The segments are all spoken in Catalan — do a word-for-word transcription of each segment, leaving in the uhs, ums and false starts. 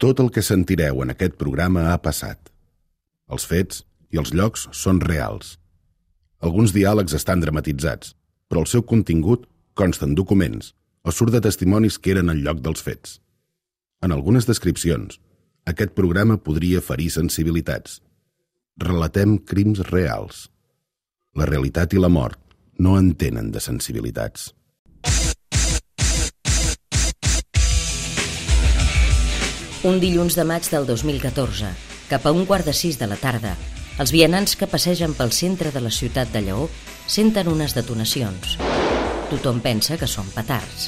Tot el que sentireu en aquest programa ha passat. Els fets i els llocs són reals. Alguns diàlegs estan dramatitzats, però el seu contingut consta en documents o surt de testimonis que eren al lloc dels fets. En algunes descripcions, aquest programa podria ferir sensibilitats. Relatem crims reals. La realitat i la mort no entenen de sensibilitats. Un dilluns de maig del dos mil catorze, cap a un quart de sis de la tarda, els vianants que passegen pel centre de la ciutat de Lleó senten unes detonacions. Tothom pensa que són petards.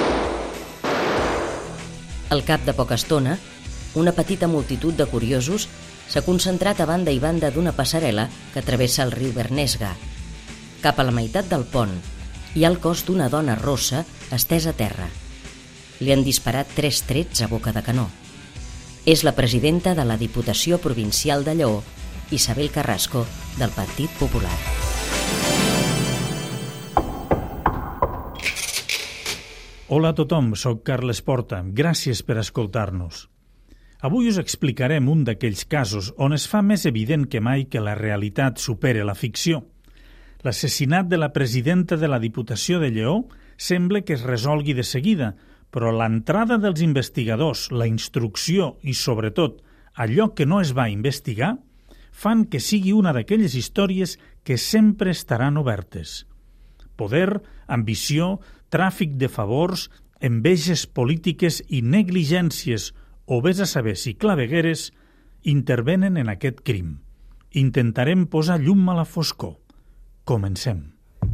Al cap de poca estona, una petita multitud de curiosos s'ha concentrat a banda i banda d'una passarel·la que travessa el riu Bernesga. Cap a la meitat del pont hi ha el cos d'una dona rossa estesa a terra. Li han disparat tres trets a boca de canó. És la presidenta de la Diputació Provincial de Lleó, Isabel Carrasco, del Partit Popular. Hola a tothom, soc Carles Porta. Gràcies per escoltar-nos. Avui us explicarem un d'aquells casos on es fa més evident que mai que la realitat supera la ficció. L'assassinat de la presidenta de la Diputació de Lleó sembla que es resolgui de seguida, però l'entrada dels investigadors, la instrucció i, sobretot, allò que no es va investigar, fan que sigui una d'aquelles històries que sempre estaran obertes. Poder, ambició, tràfic de favors, enveges polítiques i negligències, o vés a saber si clavegueres, intervenen en aquest crim. Intentarem posar llum a la foscor. Comencem.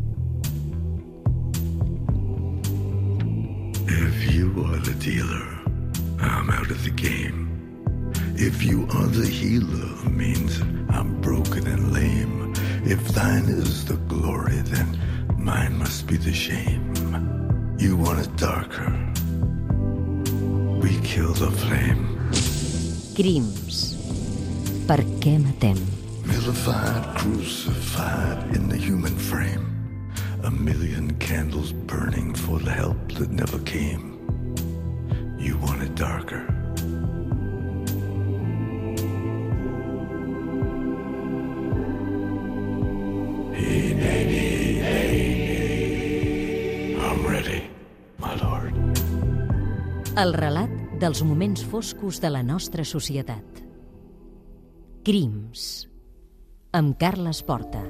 If you are the dealer, I'm out of the game. If you are the healer, means I'm broken and lame. If thine is the glory, then mine must be the shame. You want it darker, we kill the flame. Crims. Per què matem? Vilified, crucified in the human frame. A million candles burning for the help that never came. You want it darker. Hey, hey, hey, hey. I'm ready, my lord. El relat dels moments foscos de la nostra societat. Crims. Amb Carles Porta.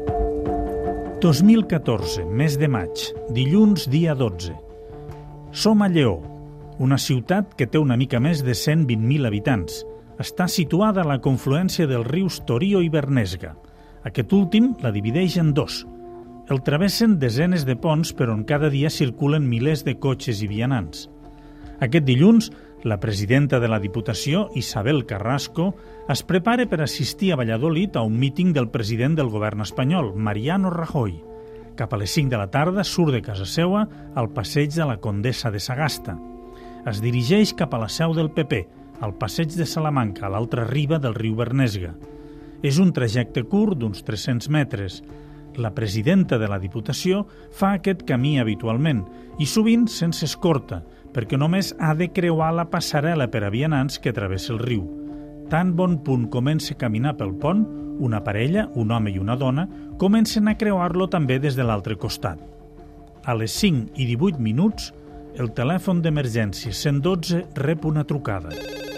dos mil catorze, mes de maig, dilluns dia dotze. Som a Lleó, una ciutat que té una mica més de cent vint mil habitants. Està situada a la confluència dels rius Torío i Bernesga. Aquest últim la divideix en dos. El travessen desenes de ponts per on cada dia circulen milers de cotxes i vianants. Aquest dilluns, la presidenta de la Diputació, Isabel Carrasco, es prepara per assistir a Valladolid a un míting del president del govern espanyol, Mariano Rajoy. Cap a les cinc de la tarda surt de casa seua al passeig de la Condessa de Sagasta. Es dirigeix cap a la seu del P P, al passeig de Salamanca, a l'altra riba del riu Bernesga. És un trajecte curt d'uns tres-cents metres. La presidenta de la Diputació fa aquest camí habitualment i sovint sense escorta, perquè només ha de creuar la passarel·la per a vianants que travessa el riu. Tan bon punt comença a caminar pel pont, una parella, un home i una dona, comencen a creuar-lo també des de l'altre costat. A les cinc i divuit minuts, el telèfon d'emergència cent dotze rep una trucada.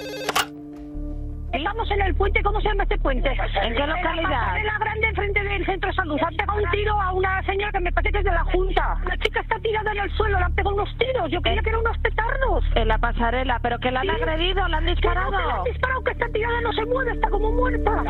Estamos en el puente, ¿cómo se llama este puente? ¿En qué localidad? En la grande, enfrente del centro de salud. Han pegado un tiro a una señora que me parece que es de la Junta. La chica está tirada en el suelo, le han pegado unos tiros. Yo creía que eran unos petardos. En la pasarela, pero que la han ¿Sí? agredido, la han disparado. Que no, que la han disparado, que está tirada, no se mueve, está como muerta.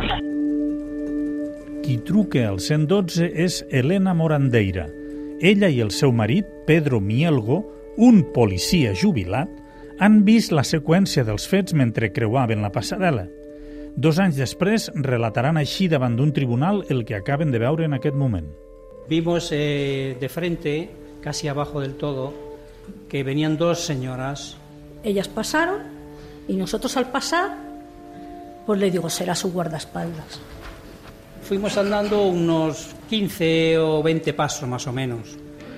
Qui truca al cent dotze és Elena Morandeira. Ella i el seu marit, Pedro Mielgo, un policia jubilat, han vist la seqüència dels fets mentre creuaven la passarel·la. Dos anys després relataran així davant d'un tribunal el que acaben de veure en aquest moment. Vimos eh, de frente, casi abajo del todo, que venían dos señoras. Ellas pasaron y nosotros al pasar, pues le digo, será su guardaespaldas. Fuimos andando unos quince o veinte pasos más o menos.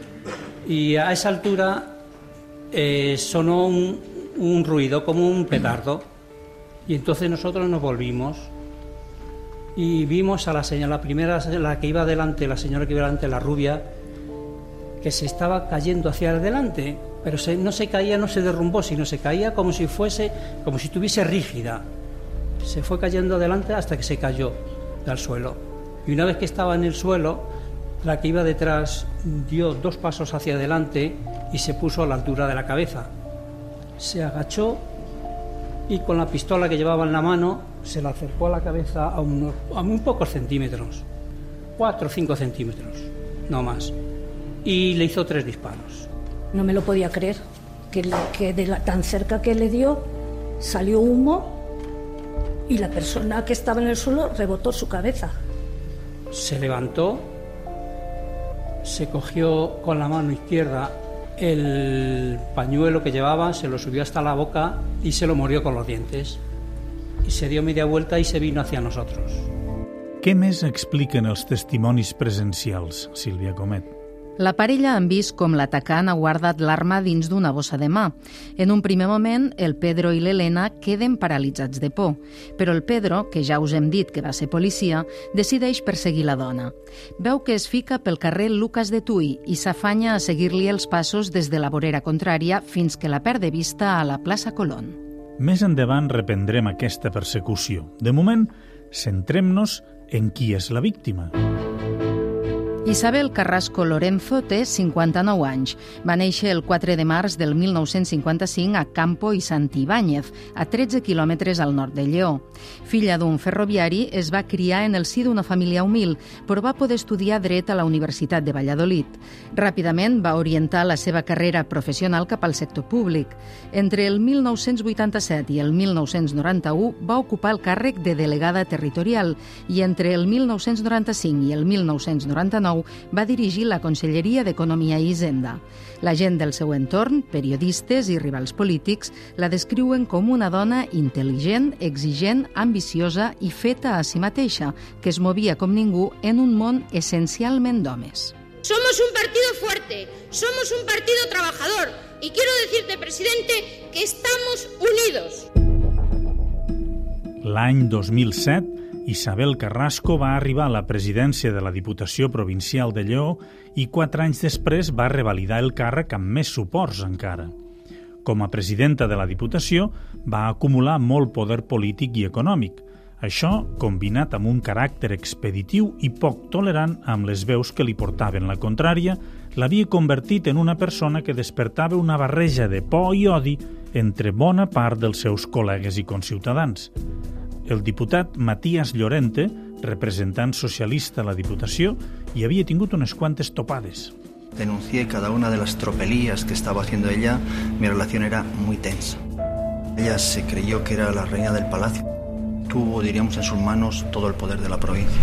Y a esa altura eh, sonó un, un ruido como un petardo. Y entonces nosotros nos volvimos y vimos a la señora, la primera, la que iba adelante, la señora que iba adelante, la rubia, que se estaba cayendo hacia adelante, pero se, no se caía, no se derrumbó, sino se caía como si fuese, como si estuviese rígida. Se fue cayendo adelante hasta que se cayó al suelo. Y una vez que estaba en el suelo, la que iba detrás dio dos pasos hacia adelante y se puso a la altura de la cabeza. Se agachó y con la pistola que llevaba en la mano se la acercó a la cabeza a unos a muy pocos centímetros, cuatro o cinco centímetros, no más, y le hizo tres disparos. No me lo podía creer, que, le, que de la, tan cerca que le dio salió humo y la persona que estaba en el suelo rebotó su cabeza. Se levantó, se cogió con la mano izquierda el pañuelo que llevaba, se lo subió hasta la boca y se lo mordió con los dientes. I se dio media vuelta i se vino hacia nosotros. Què més expliquen els testimonis presencials, Sílvia Comet? La parella han vist com l'atacant ha guardat l'arma dins d'una bossa de mà. En un primer moment, el Pedro i l'Helena queden paralitzats de por, però el Pedro, que ja us hem dit que va ser policia, decideix perseguir la dona. Veu que es fica pel carrer Lucas de Tui i s'afanya a seguir-li els passos des de la vorera contrària fins que la perd de vista a la plaça Colón. Més endavant reprendrem aquesta persecució. De moment, centrem-nos en qui és la víctima. Isabel Carrasco Lorenzo té cinquanta-nou anys. Va néixer el quatre de març del mil nou-cents cinquanta-cinc a Campo i Sant Ibáñez, a tretze quilòmetres al nord de Lleó. Filla d'un ferroviari, es va criar en el si d'una família humil, però va poder estudiar dret a la Universitat de Valladolid. Ràpidament va orientar la seva carrera professional cap al sector públic. Entre el mil nou-cents vuitanta-set i el mil nou-cents noranta-u va ocupar el càrrec de delegada territorial i entre el mil nou-cents noranta-cinc i el mil nou-cents noranta-nou va dirigir la Conselleria d'Economia i Hisenda. La gent del seu entorn, periodistes i rivals polítics, la descriuen com una dona intel·ligent, exigent, ambiciosa i feta a si mateixa, que es movia com ningú en un món essencialment d'homes. Somos un partido fuerte, somos un partido trabajador y quiero decirte, presidente, que estamos unidos. L'any dos mil set, Isabel Carrasco va arribar a la presidència de la Diputació Provincial de Lleó i quatre anys després va revalidar el càrrec amb més suports encara. Com a presidenta de la Diputació va acumular molt poder polític i econòmic. Això, combinat amb un caràcter expeditiu i poc tolerant amb les veus que li portaven la contrària, l'havia convertit en una persona que despertava una barreja de por i odi entre bona part dels seus col·legues i conciutadans. El diputat Matías Llorente, representant socialista a la Diputació, hi havia tingut unes quantes topades. Denuncié cada una de las tropelías que estaba haciendo ella. Mi relación era muy tensa. Ella se creyó que era la reina del palacio. Tuvo, diríamos, en sus manos todo el poder de la provincia.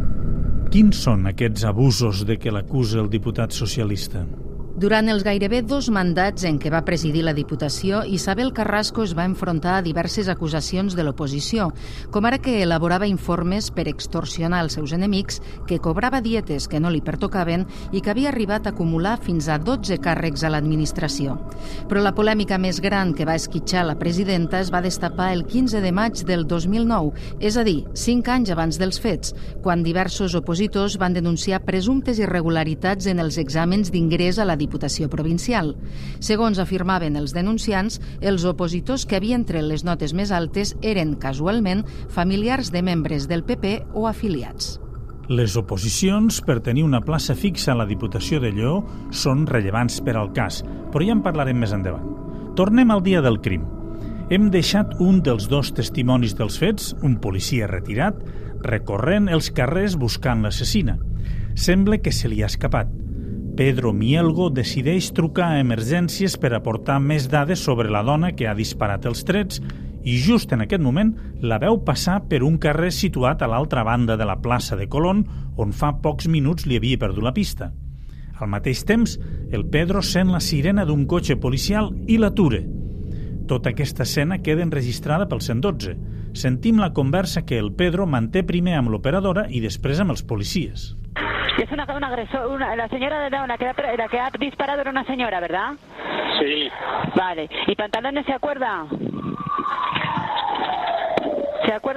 Quins són aquests abusos de què l'acusa el diputat socialista? Durant els gairebé dos mandats en què va presidir la Diputació, Isabel Carrasco es va enfrontar a diverses acusacions de l'oposició, com ara que elaborava informes per extorsionar els seus enemics, que cobrava dietes que no li pertocaven i que havia arribat a acumular fins a dotze càrrecs a l'administració. Però la polèmica més gran que va esquitxar la presidenta es va destapar el quinze de maig del dos mil nou, és a dir, cinc anys abans dels fets, quan diversos opositors van denunciar presumptes irregularitats en els exàmens d'ingrés a la Diputació Diputació Provincial. Segons afirmaven els denunciants, els opositors que havien tret les notes més altes eren, casualment, familiars de membres del P P o afiliats. Les oposicions per tenir una plaça fixa a la Diputació de Lleó són rellevants per al cas, però ja en parlarem més endavant. Tornem al dia del crim. Hem deixat un dels dos testimonis dels fets, un policia retirat, recorrent els carrers buscant l'assassina. Sembla que se li ha escapat. Pedro Mielgo decideix trucar a emergències per aportar més dades sobre la dona que ha disparat els trets i just en aquest moment la veu passar per un carrer situat a l'altra banda de la plaça de Colón, on fa pocs minuts li havia perdut la pista. Al mateix temps, el Pedro sent la sirena d'un cotxe policial i l'atura. Tota aquesta escena queda enregistrada pel cent dotze. Sentim la conversa que el Pedro manté primer amb l'operadora i després amb els policies. Es una, una agresor, una, la señora de la, la, que ha, la que ha disparado era una señora, ¿verdad? Sí. Vale. ¿Y pantalones se acuerda?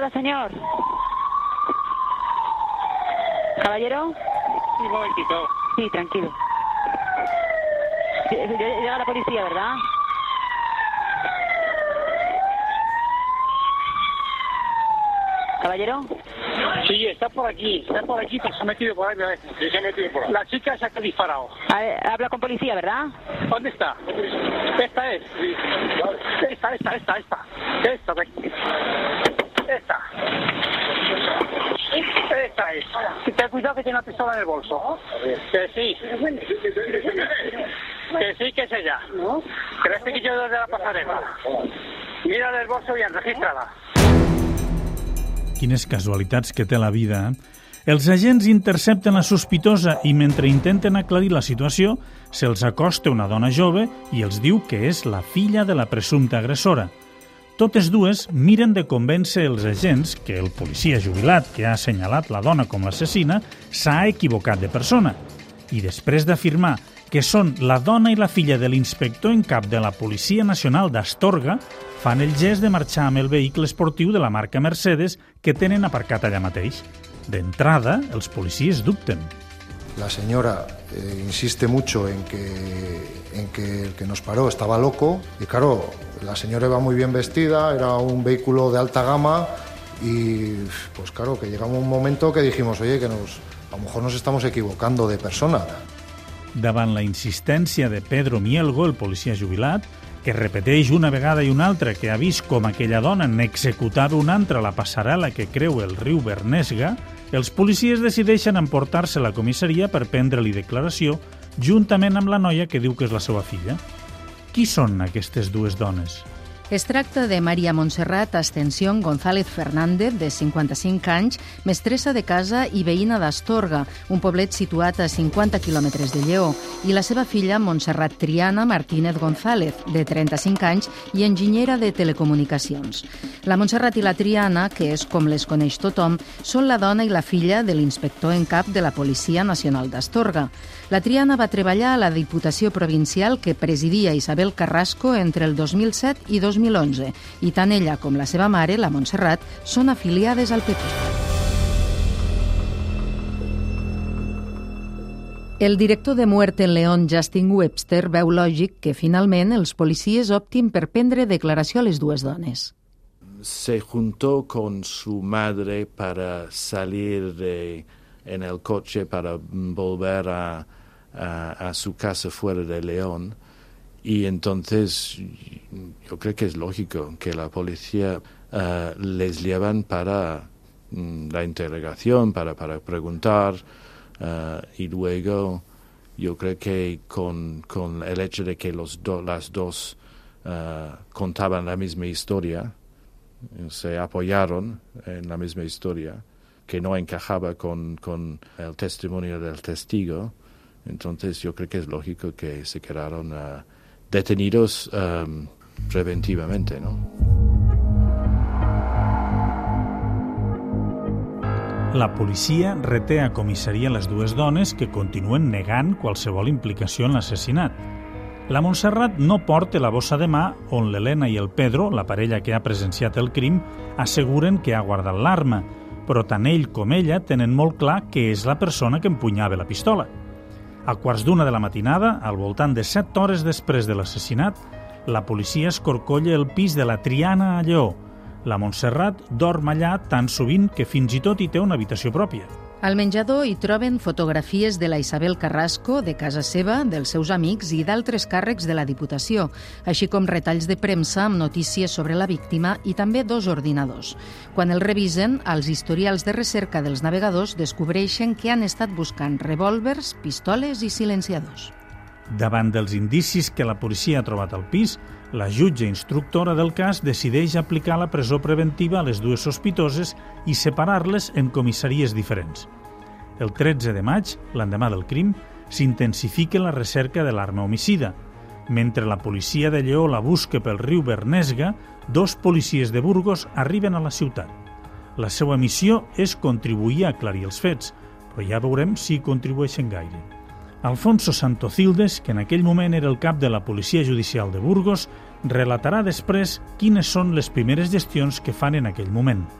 habla, señor? ¿Caballero? Sí, un momentito. Sí, tranquilo. Llega la policía, ¿verdad? ¿Caballero? Sí, está por aquí, está por aquí, pero se ha metido por ahí. Sí, se ha metido por ahí. La chica se ha disparado. Habla con policía, ¿verdad? ¿Dónde está? Esta es. Esta, esta, esta, esta. Esta, esta. Esta es. Ten cuidado que tiene una pistola en el bolso. Que sí. Que sí, que es ella. ¿Crees que yo desde la pasarela? Mira el bolso bien, regístrala. Quines casualitats que té la vida. Els agents intercepten la sospitosa i mentre intenten aclarir la situació, se'ls acosta una dona jove i els diu que és la filla de la presumpta agressora. Totes dues miren de convèncer els agents que el policia jubilat que ha assenyalat la dona com l'assassina s'ha equivocat de persona. I després d'afirmar que són la dona i la filla de l'inspector en cap de la Policia Nacional d'Astorga, fan el gest de marxar amb el vehicle esportiu de la marca Mercedes que tenen aparcat allà mateix. D'entrada, els policies dubten. La señora eh, insiste mucho en que, en que el que nos paró estaba loco y claro, la señora iba muy bien vestida, era un vehículo de alta gama y pues claro, que llegamos a un momento que dijimos, oye, que nos, a lo mejor nos estamos equivocando de persona. Davant la insistència de Pedro Mielgo, el policia jubilat, que repeteix una vegada i una altra que ha vist com aquella dona n'executava una altra a la passarel·la que creu el riu Bernesga, els policies decideixen emportar-se a la comissaria per prendre-li declaració juntament amb la noia que diu que és la seva filla. Qui són aquestes dues dones? Es tracta de Maria Montserrat Ascensión González Fernández, de cinquanta-cinc anys, mestressa de casa i veïna d'Astorga, un poblet situat a cinquanta quilòmetres de Lleó, i la seva filla Montserrat Triana Martínez González, de trenta-cinc anys i enginyera de telecomunicacions. La Montserrat i la Triana, que és com les coneix tothom, són la dona i la filla de l'inspector en cap de la Policia Nacional d'Astorga. La Triana va treballar a la Diputació Provincial que presidia Isabel Carrasco entre el dos mil set i dos mil onze, i tant ella com la seva mare, la Montserrat, són afiliades al P P. El director de Muerte en León, Justin Webster, veu lògic que finalment els policies optin per prendre declaració a les dues dones. Se juntó con su madre para salir de, en el coche para volver a, a, a su casa fuera de León. Y entonces yo creo que es lógico que la policía uh, les llevan para um, la interrogación, para, para preguntar, uh, y luego yo creo que con, con el hecho de que los do, las dos uh, contaban la misma historia, se apoyaron en la misma historia, que no encajaba con, con el testimonio del testigo, entonces yo creo que es lógico que se quedaron uh, detenidos um, preventivamente, ¿no? La policia reté a comissaria les dues dones que continuen negant qualsevol implicació en l'assassinat. La Montserrat no porta la bossa de mà on l'Helena i el Pedro, la parella que ha presenciat el crim, asseguren que ha guardat l'arma, però tant ell com ella tenen molt clar que és la persona que empunyava la pistola. A quarts d'una de la matinada, al voltant de set hores després de l'assassinat, la policia escorcolla el pis de la Triana a Lleó. La Montserrat dorm allà tan sovint que fins i tot hi té una habitació pròpia. Al menjador hi troben fotografies de la Isabel Carrasco, de casa seva, dels seus amics i d'altres càrrecs de la Diputació, així com retalls de premsa amb notícies sobre la víctima i també dos ordinadors. Quan els revisen, als historials de recerca dels navegadors descobreixen que han estat buscant revòlvers, pistoles i silenciadors. Davant dels indicis que la policia ha trobat al pis, la jutge instructora del cas decideix aplicar la presó preventiva a les dues sospitoses i separar-les en comissaries diferents. El tretze de maig, l'endemà del crim, s'intensifica la recerca de l'arma homicida. Mentre la policia de Lleó la busca pel riu Bernesga, dos policies de Burgos arriben a la ciutat. La seva missió és contribuir a aclarir els fets, però ja veurem si contribueixen gaire. Alfonso Santocildes, que en aquell moment era el cap de la Policia Judicial de Burgos, relatarà després quines són les primeres gestions que fan en aquell moment.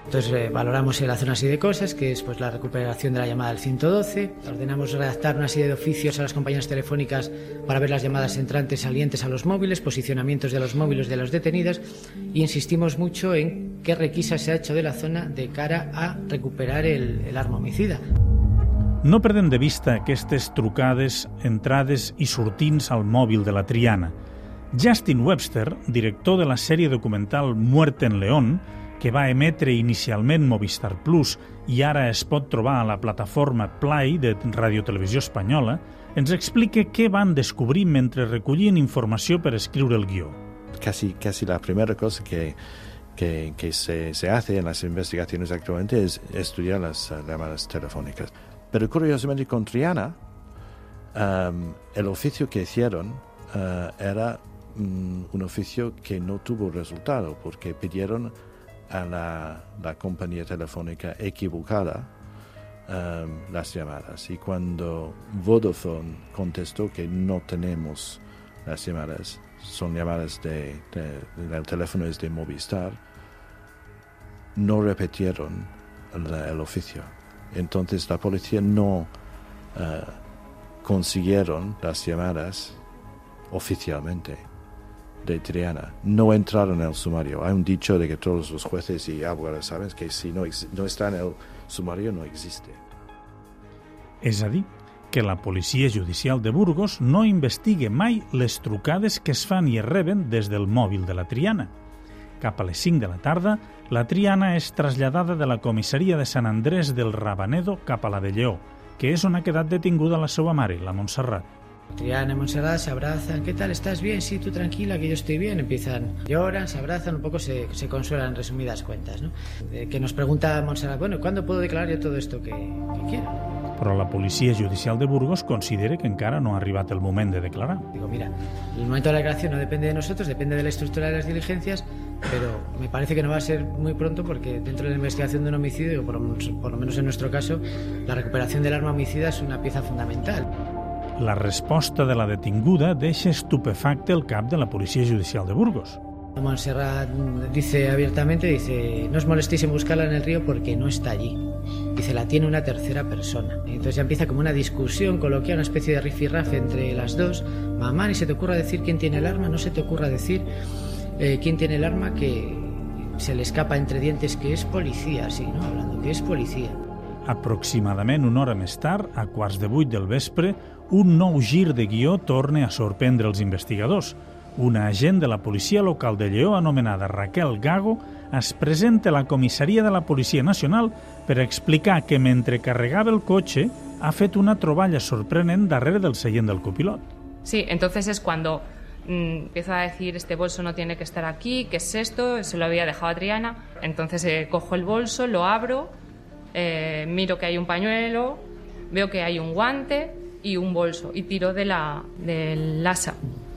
Entonces eh, valoramos el hacer una serie de cosas, que es pues, la recuperación de la llamada del ciento doce, ordenamos redactar una serie de oficios a las compañías telefónicas para ver las llamadas entrantes, salientes a los móviles, posicionamientos de los móviles de los detenidos, y insistimos mucho en qué requisa se ha hecho de la zona de cara a recuperar el, el arma homicida. No perdem de vista aquestes trucades, entrades i sortints al mòbil de la Triana. Justin Webster, director de la sèrie documental Muerte en León, que va emetre inicialment Movistar Plus i ara es pot trobar a la plataforma Play de Radiotelevisió Espanyola, ens explica què van descobrir mentre recollien informació per escriure el guió. Casi, casi la primera cosa que, que, que se, se hace en las investigaciones actualmente es estudiar las uh, llamadas telefónicas. Pero curiosamente con Triana, um, el oficio que hicieron uh, era um, un oficio que no tuvo resultado, porque pidieron a la, la compañía telefónica equivocada um, las llamadas. Y cuando Vodafone contestó que no tenemos las llamadas, son llamadas de, de, el teléfono es de Movistar, no repitieron el, el oficio. Entonces la policía no uh, consiguieron las llamadas oficialmente de Triana. No entraron en el sumario. Hay un dicho de que todos los jueces y abogados saben que si no, no está en el sumario no existe. És a dir, que la policia judicial de Burgos no investigue mai les trucades que es fan i es reben des del mòbil de la Triana. Cap a les cinc de la tarda, la Triana és traslladada de la comissaria de Sant Andrés del Rabanedo cap a la de Lleó, que és on ha quedat detinguda la seva mare, la Montserrat. Triana y Montserrat se abrazan. ¿Qué tal? ¿Estás bien? Sí, tú tranquila, que yo estoy bien. Empiezan, lloran, se abrazan, un poco se, se consuelan en resumidas cuentas, ¿no? De que nos pregunta Montserrat, bueno, ¿cuándo puedo declarar yo todo esto que, que quiero? Però la policia judicial de Burgos considera que encara no ha arribat el moment de declarar. Digo, mira, el momento de la declaración no depende de nosotros, depende de la estructura de las diligencias, pero me parece que no va a ser muy pronto porque dentro de la investigación de un homicidio, por, por lo menos en nuestro caso, la recuperación del arma homicida es una pieza fundamental. La resposta de la detinguda deixa estupefacte el cap de la policia judicial de Burgos. Montserrat dice abiertamente, dice, no os molestéis en buscarla en el río porque no está allí. Dice, la tiene una tercera persona. Entonces ya empieza como una discusión coloquial, una especie de rifirrafe entre las dos. Mamá, ni se te ocurra decir quién tiene el arma, no se te ocurra decir eh, quién tiene el arma, que se le escapa entre dientes que es policía, sí, ¿no? Hablando, que es policía. Aproximadament una hora més tard, a quarts de vuit del vespre, un nou gir de guió torna a sorprendre els investigadors. Una agent de la policia local de Lleó anomenada Raquel Gago es presenta a la comissaria de la Policia Nacional per explicar que mentre carregava el cotxe ha fet una troballa sorprenent darrere del seient del copilot. Sí, entonces es cuando mmm, empiezo a decir este bolso no tiene que estar aquí, ¿qué es esto? Se lo había dejado a Triana. Entonces eh, cojo el bolso, lo abro, eh, miro que hay un pañuelo, veo que hay un guante y un bolso y tiro de la, del asa.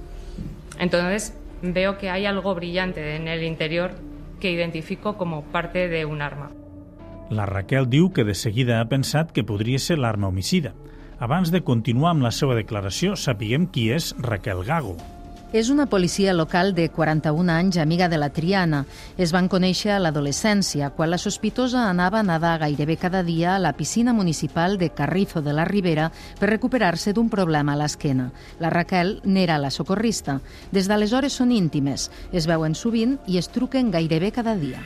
Entonces veo que hay algo brillante en el interior que identifico como parte de un arma. La Raquel diu que de seguida ha pensat que podria ser l'arma homicida. Abans de continuar amb la seva declaració, sapiguem qui és Raquel Gago. És una policia local de quaranta-un anys, amiga de la Triana. Es van conèixer a l'adolescència, quan la sospitosa anava a nedar gairebé cada dia a la piscina municipal de Carrizo de la Ribera per recuperar-se d'un problema a l'esquena. La Raquel n'era la socorrista. Des d'aleshores són íntimes, es veuen sovint i es truquen gairebé cada dia.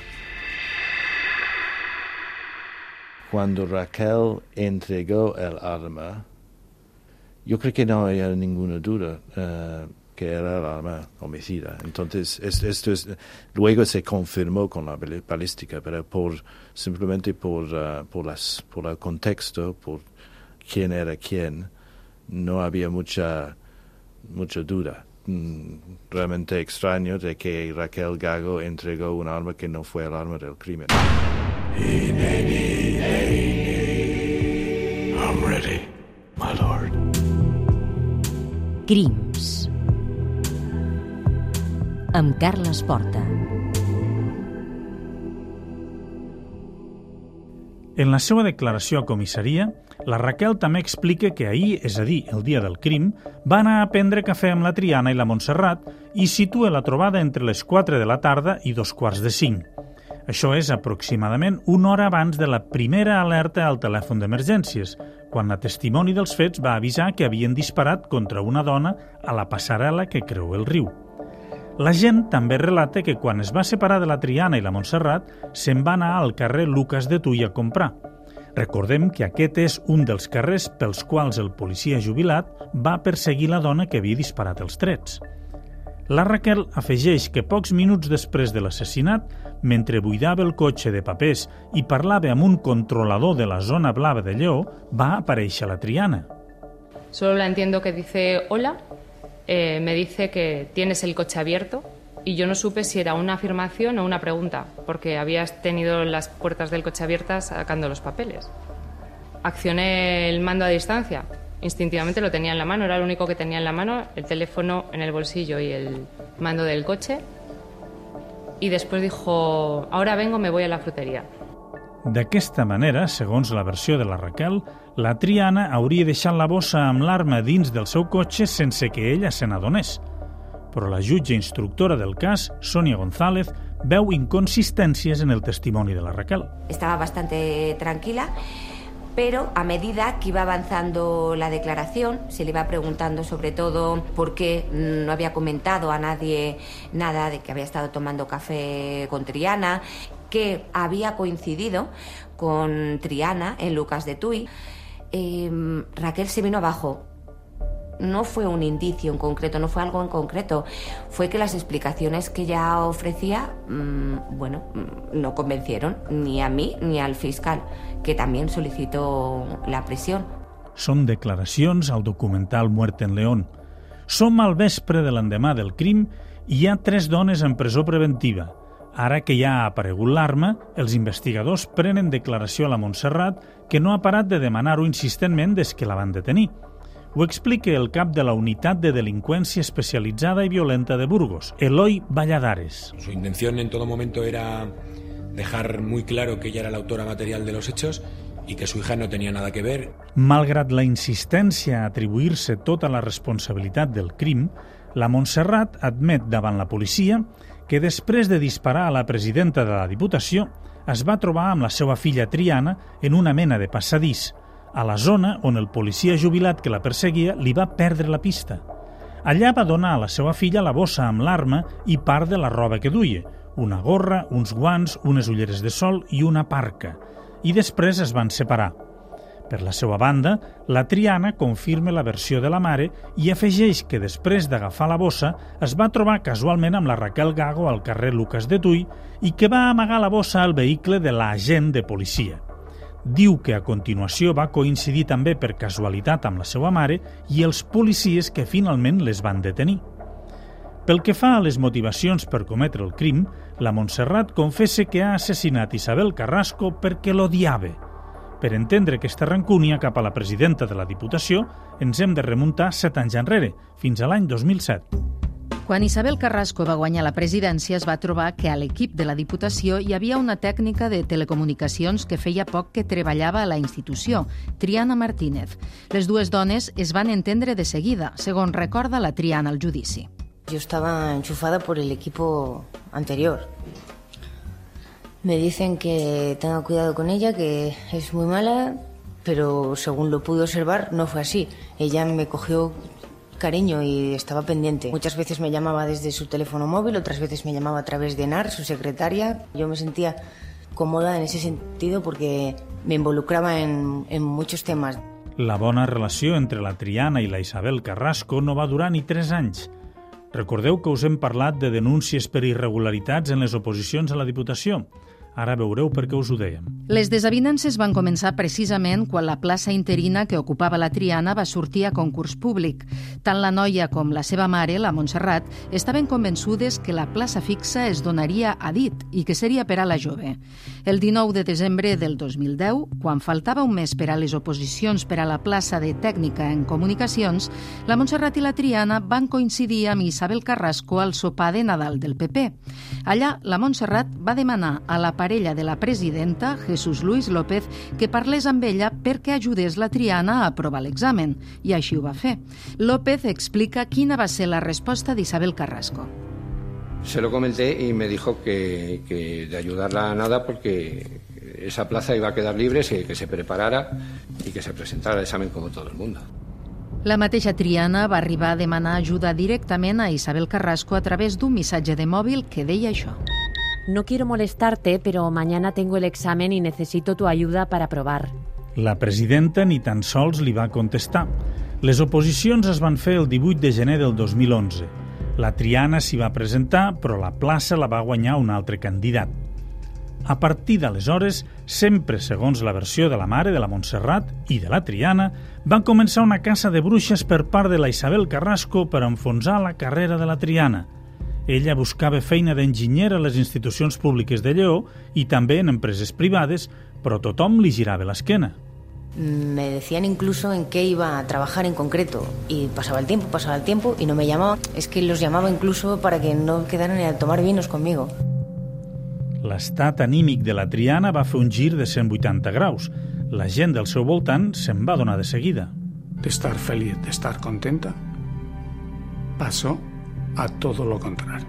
Cuando Raquel entregó el arma, yo creo que no había ninguna duda uh, que era el arma homicida. Entonces, esto es, luego se confirmó con la balística, pero por, simplemente por, uh, por, las, por el contexto, por quién era quién, no había mucha, mucha duda. Realmente extraño de que Raquel Gago entregó un arma que no fue el arma del crimen. Hineni, Hineni, I'm ready, my lord. Crims amb Carles Porta. En la seva declaració a comissaria, la Raquel també explica que ahir, és a dir, el dia del crim, va anar a prendre cafè amb la Triana i la Montserrat i situa la trobada entre les quatre de la tarda i dos quarts de cinc. Això és aproximadament una hora abans de la primera alerta al telèfon d'emergències, quan la testimoni dels fets va avisar que havien disparat contra una dona a la passarel·la que creu el riu. La gent també relata que quan es va separar de la Triana i la Montserrat se'n va anar al carrer Lucas de Tuy a comprar. Recordem que aquest és un dels carrers pels quals el policia jubilat va perseguir la dona que havia disparat els trets. La Raquel afegeix que pocs minuts després de l'assassinat, mentre buidava el cotxe de papers i parlava amb un controlador de la zona blava de Lleó, va aparèixer la Triana. Solo la entiendo que dice hola, eh, me dice que tienes el coche abierto y yo no supe si era una afirmación o una pregunta, porque habías tenido las puertas del coche abiertas sacando los papeles. Accioné el mando a distancia. Instintivamente lo tenía en la mano, era lo único que tenía en la mano, el teléfono en el bolsillo y el mando del coche. Y después dijo, ahora vengo, me voy a la frutería. D'aquesta manera, segons la versió de la Raquel, la Triana hauria deixat la bossa amb l'arma dins del seu cotxe sense que ella se n'adonés. Però la jutge instructora del cas, Sonia González, veu inconsistències en el testimoni de la Raquel. Estaba bastante tranquila, pero a medida que iba avanzando la declaración, se le iba preguntando sobre todo por qué no había comentado a nadie nada de que había estado tomando café con Triana, que había coincidido con Triana en Lucas de Tuy. Eh, Raquel se vino abajo. No fue un indicio en concreto, no fue algo en concreto. Fue que las explicaciones que ella ofrecía, mmm, bueno, no convencieron ni a mí ni al fiscal, que también solicitó la prisión. Són declaracions al documental Muerte en León. Som al vespre de l'endemà del crim i hi ha tres dones en presó preventiva. Ara que ja ha aparegut l'arma, els investigadors prenen declaració a la Montserrat, que no ha parat de demanar-ho insistentment des que la van detenir. Ho explica el cap de la Unitat de Delincuencia Especializada y Violenta de Burgos, Eloy Valladares. Su intención en todo momento era dejar muy claro que ella era la autora material de los hechos y que su hija no tenía nada que ver. Malgrat la insistència a atribuir-se tota la responsabilitat del crim, la Montserrat admet davant la policia que després de disparar a la presidenta de la Diputació es va trobar amb la seva filla Triana en una mena de passadís, a la zona on el policia jubilat que la perseguia li va perdre la pista. Allà va donar a la seva filla la bossa amb l'arma i part de la roba que duia, una gorra, uns guants, unes ulleres de sol i una parca, i després es van separar. Per la seva banda, la Triana confirma la versió de la mare i afegeix que després d'agafar la bossa es va trobar casualment amb la Raquel Gago al carrer Lucas de Tuy i que va amagar la bossa al vehicle de l'agent de policia. Diu que a continuació va coincidir també per casualitat amb la seva mare i els policies que finalment les van detenir. Pel que fa a les motivacions per cometre el crim, la Montserrat confessa que ha assassinat Isabel Carrasco perquè l'odiava. Per entendre aquesta rancúnia cap a la presidenta de la Diputació, ens hem de remuntar set anys enrere, fins a l'any dos mil set. Quan Isabel Carrasco va guanyar la presidència, es va trobar que a l'equip de la Diputació hi havia una tècnica de telecomunicacions que feia poc que treballava a la institució, Triana Martínez. Les dues dones es van entendre de seguida, segons recorda la Triana al judici. Yo estaba enchufada por el equipo anterior. Me dicen que tenga cuidado con ella, que es muy mala, pero según lo pude observar no fue así. Ella me cogió cariño y estaba pendiente. Muchas veces me llamaba desde su teléfono móvil, otras veces me llamaba a través de Nar, su secretaria. Yo me sentía cómoda en ese sentido porque me involucraba en, en muchos temas. La bona relació entre la Triana i la Isabel Carrasco no va durar ni tres anys. Recordeu que us hem parlat de denúncies per irregularitats en les oposicions a la Diputació? Ara veureu per què us ho dèiem. Les desavinences van començar precisament quan la plaça interina que ocupava la Triana va sortir a concurs públic. Tant la noia com la seva mare, la Montserrat, estaven convençudes que la plaça fixa es donaria a dit i que seria per a la jove. El dinou de desembre del dos mil deu, quan faltava un mes per a les oposicions per a la plaça de Tècnica en Comunicacions, la Montserrat i la Triana van coincidir amb Isabel Carrasco al sopar de Nadal del P P. Allà, la Montserrat va demanar a la parella de la presidenta, Jesús Luis López, que parlés amb ella perquè ajudés la Triana a aprovar l'examen, i així ho va fer. López explica quina va ser la resposta d'Isabel Carrasco. Se lo comenté y me dijo que, que de ayudarla a nada porque esa plaza iba a quedar libre, que se preparara y que se presentara al examen como todo el mundo. La mateixa Triana va arribar a demanar ajuda directament a Isabel Carrasco a través d'un missatge de mòbil que deia això. No quiero molestarte, pero mañana tengo el examen y necesito tu ayuda para aprobar. La presidenta ni tan sols li va contestar. Les oposicions es van fer el divuit de gener del dos mil onze. La Triana s'hi va presentar, però la plaça la va guanyar un altre candidat. A partir d'aleshores, sempre segons la versió de la mare de la Montserrat i de la Triana, va començar una caça de bruixes per part de la Isabel Carrasco per enfonsar la carrera de la Triana. Ella buscava feina d'enginyer a les institucions públiques de Lleó i també en empreses privades, però tothom li girava l'esquena. Me decían incluso en qué iba a trabajar en concreto y pasaba el tiempo, pasaba el tiempo y no me llamaban. Es que los llamaba incluso para que no quedaran a tomar vinos conmigo. L'estat anímic de la Triana va fer un gir de cent vuitanta graus. La gent del seu voltant se'n va donar de seguida. De estar feliz, de estar contenta, pasó a todo lo contrario.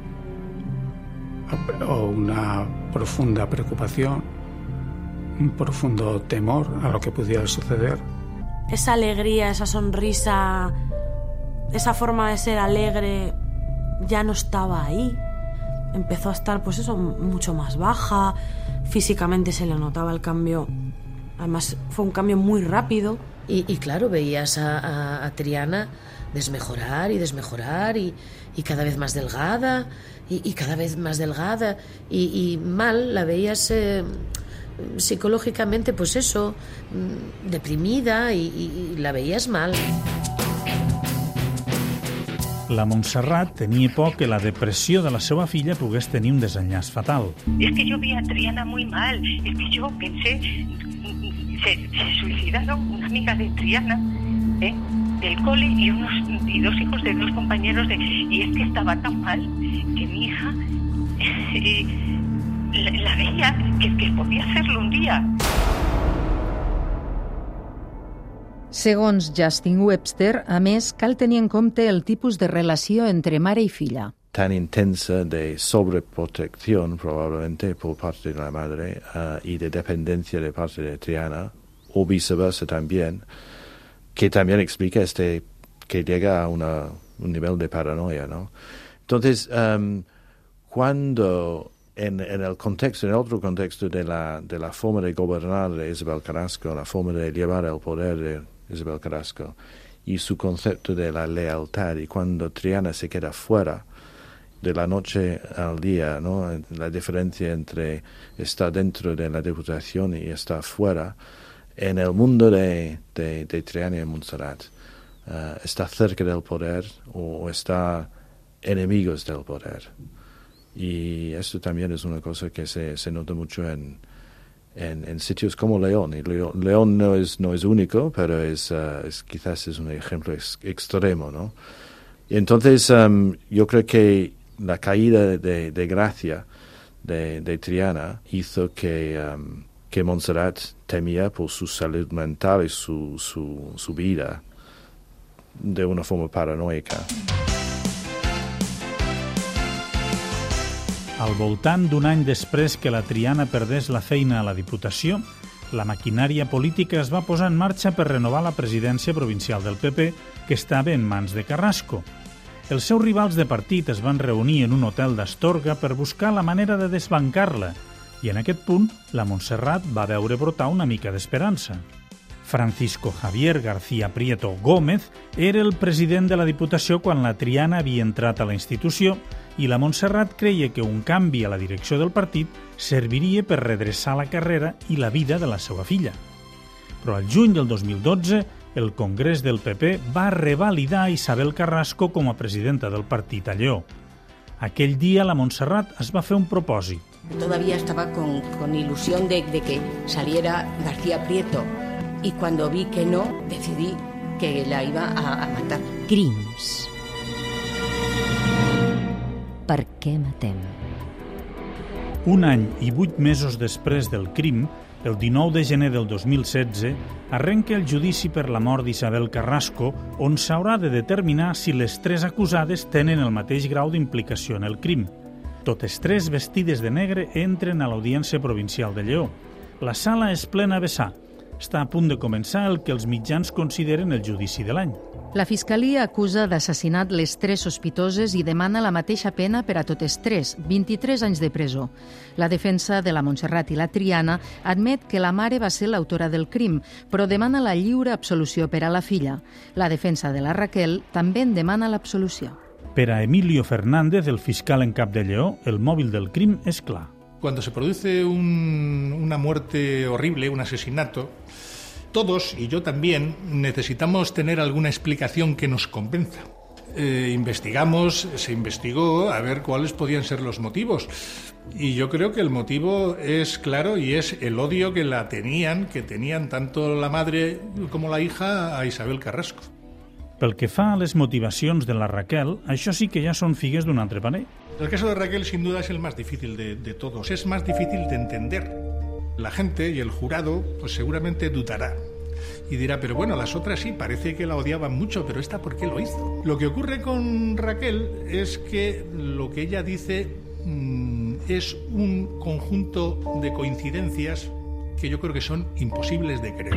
O una profunda preocupación, un profundo temor a lo que pudiera suceder. Esa alegría, esa sonrisa, esa forma de ser alegre ya no estaba ahí. Empezó a estar, pues eso, mucho más baja. Físicamente se le notaba el cambio. Además, fue un cambio muy rápido. Y, y claro, veías a, a, a Triana desmejorar y desmejorar y, y cada vez más delgada y, y cada vez más delgada y, y mal, la veías eh, psicológicamente, pues eso, deprimida y, y, y la veías mal. La Montserrat tenia por que la depressió de la seva filla pogués tenir un desenllaç fatal. Es que yo vi a Triana muy mal. Es que yo pensé, se, se suicidaron una amiga de Triana, ¿eh? del cole y, unos, y dos hijos de dos compañeros de, y es que estaba tan mal que mi hija eh, la, la veía que, que podía hacerlo un día. Segons Justin Webster, a més, cal tenir en compte el tipus de relació entre mare i filla. Tan intensa de sobreprotección probablemente por parte de la madre uh, y de dependencia de parte de Triana, o viceversa también, que también explica este que llega a una, un nivel de paranoia, ¿no? Entonces, um, cuando en, en el contexto, en el otro contexto de la, de la forma de gobernar de Isabel Carrasco, la forma de llevar el poder de Isabel Carrasco y su concepto de la lealtad, y cuando Triana se queda fuera de la noche al día, ¿no? La diferencia entre estar dentro de la Diputación y estar fuera, en el mundo de, de, de Triana y Montserrat, uh, está cerca del poder o está enemigos del poder. Y esto también es una cosa que se, se nota mucho en En, en sitios como León. Y León, León no es no es único, pero es, uh, es quizás es un ejemplo ex, extremo, ¿no? Y entonces um, yo creo que la caída de, de gracia de, de Triana hizo que um, que Montserrat temía por su salud mental y su su su vida de una forma paranoica. Al voltant d'un any després que la Triana perdés la feina a la Diputació, la maquinària política es va posar en marxa per renovar la presidència provincial del P P, que estava en mans de Carrasco. Els seus rivals de partit es van reunir en un hotel d'Astorga per buscar la manera de desbancar-la, i en aquest punt la Montserrat va veure brotar una mica d'esperança. Francisco Javier García Prieto Gómez era el president de la Diputació quan la Triana havia entrat a la institució i la Montserrat creia que un canvi a la direcció del partit serviria per redreçar la carrera i la vida de la seva filla. Però al juny del dos mil dotze, el Congrés del P P va revalidar Isabel Carrasco com a presidenta del partit a Lleó. Aquell dia la Montserrat es va fer un propòsit. Todavía estaba con, con ilusión de, de que saliera García Prieto y cuando vi que no, decidí que la iba a, a matar. Crims. Per què matem? Un any i vuit mesos després del crim, el dinou de gener del dos mil setze, arrenca el judici per la mort d'Isabel Carrasco, on s'haurà de determinar si les tres acusades tenen el mateix grau d'implicació en el crim. Totes tres, vestides de negre, entren a l'Audiència Provincial de Lleó. La sala és plena a vessar. Està a punt de començar el que els mitjans consideren el judici de l'any. La Fiscalia acusa d'assassinat les tres sospitoses i demana la mateixa pena per a totes tres, vint-i-tres anys de presó. La defensa de la Montserrat i la Triana admet que la mare va ser l'autora del crim, però demana la lliure absolució per a la filla. La defensa de la Raquel també en demana l'absolució. Per a Emilio Fernández, el fiscal en cap de Lleó, el mòbil del crim és clar. Cuando se produce un, una muerte horrible, un asesinato, todos, y yo también, necesitamos tener alguna explicación que nos convenza. Eh, investigamos, se investigó a ver cuáles podían ser los motivos. Y yo creo que el motivo es claro y es el odio que la tenían, que tenían tanto la madre como la hija a Isabel Carrasco. Pel que fa a les motivacions de la Raquel, això sí que ja són figues d'un altre paner. El caso de Raquel sin duda es el más difícil de, de todos, es más difícil de entender. La gente y el jurado pues seguramente dudará y dirá, pero bueno, las otras sí, parece que la odiaban mucho, pero esta ¿por qué lo hizo? Lo que ocurre con Raquel es que lo que ella dice mmm, es un conjunto de coincidencias que yo creo que son imposibles de creer.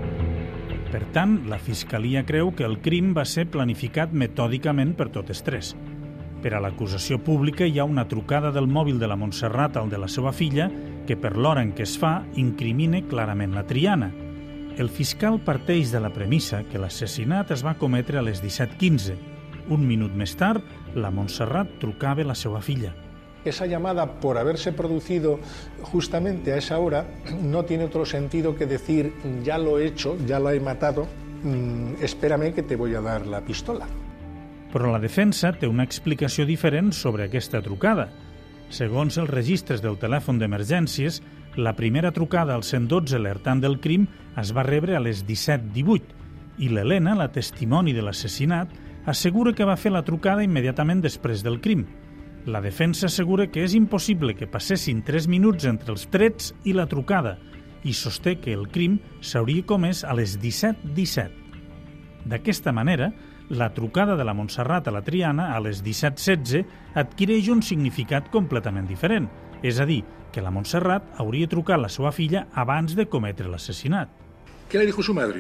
Per tant, la Fiscalia creu que el crim va ser planificat metòdicament per totes tres. Per a l'acusació pública hi ha una trucada del mòbil de la Montserrat al de la seva filla que, per l'hora en què es fa, incrimina clarament la Triana. El fiscal parteix de la premissa que l'assassinat es va cometre a les disset quinze. Un minut més tard, la Montserrat trucava a la seva filla. Esa llamada, por haberse producido justamente a esa hora, no tiene otro sentido que decir, ya lo he hecho, ya lo he matado, mmm, espérame que te voy a dar la pistola. Però la defensa té una explicació diferent sobre aquesta trucada. Segons els registres del telèfon d'emergències, la primera trucada al cent dotze alertant del crim es va rebre a les disset divuit i l'Helena, la testimoni de l'assassinat, assegura que va fer la trucada immediatament després del crim. La defensa assegura que és impossible que passessin tres minuts entre els trets i la trucada i sosté que el crim s'hauria comès a les disset disset. D'aquesta manera, la trucada de la Montserrat a la Triana a les disset setze adquireix un significat completament diferent, és a dir, que la Montserrat hauria trucat a la seva filla abans de cometre l'assassinat. ¿Qué le dijo su madre?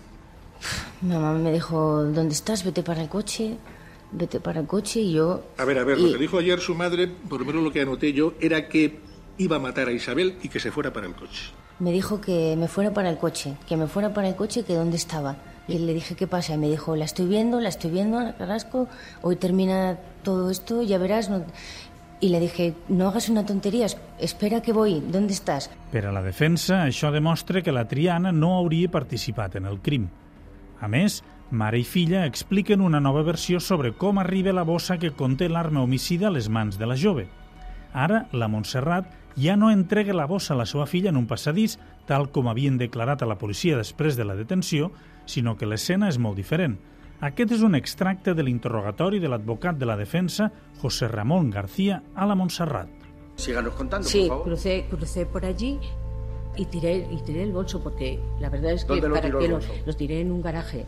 Mi mamá me dijo, ¿dónde estás? Vete para el coche. Vete para el coche y yo... A ver, a ver, y... lo que dijo ayer su madre, por lo menos lo que anoté yo, era que iba a matar a Isabel y que se fuera para el coche. Me dijo que me fuera para el coche, que me fuera para el coche, que dónde estaba. Y le dije, ¿qué pasa? Y me dijo, la estoy viendo, la estoy viendo, Carrasco, hoy termina todo esto, ya verás... No... I le dije, no hagas una tontería, espera que voy, ¿dónde estás? Per a la defensa, això demostra que la Triana no hauria participat en el crim. A més, mare i filla expliquen una nova versió sobre com arriba la bossa que conté l'arma homicida a les mans de la jove. Ara, la Montserrat ja no entrega la bossa a la seva filla en un passadís, tal com havien declarat a la policia després de la detenció, sinó que l'escena és molt diferent. Aquest és un extracte de l'interrogatori de l'advocat de la defensa, José Ramón García, a la Montserrat. Síganos contando, sí, por favor. Crucé, crucé por allí y tiré, y tiré el bolso, porque la verdad es que... ¿Dónde lo para tiró que el lo, bolso? lo tiré en un garaje.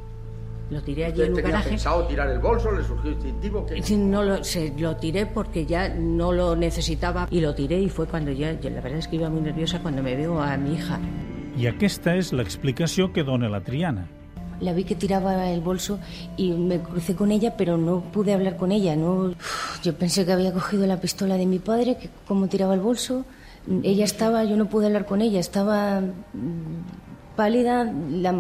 Lo tiré allí ¿Usted en un tenía garaje. pensado tirar el bolso? ¿Le surgió instintivo? ¿Qué? Sí, no lo, se, lo tiré porque ya no lo necesitaba y lo tiré y fue cuando ya, ya, la verdad es que iba muy nerviosa cuando me veo a mi hija. I aquesta és l'explicació que dona la Triana. La vi que tiraba el bolso y me crucé con ella, pero no pude hablar con ella. No, yo pensé que había cogido la pistola de mi padre, que cómo tiraba el bolso. Ella estaba, yo no pude hablar con ella, estaba pálida, la,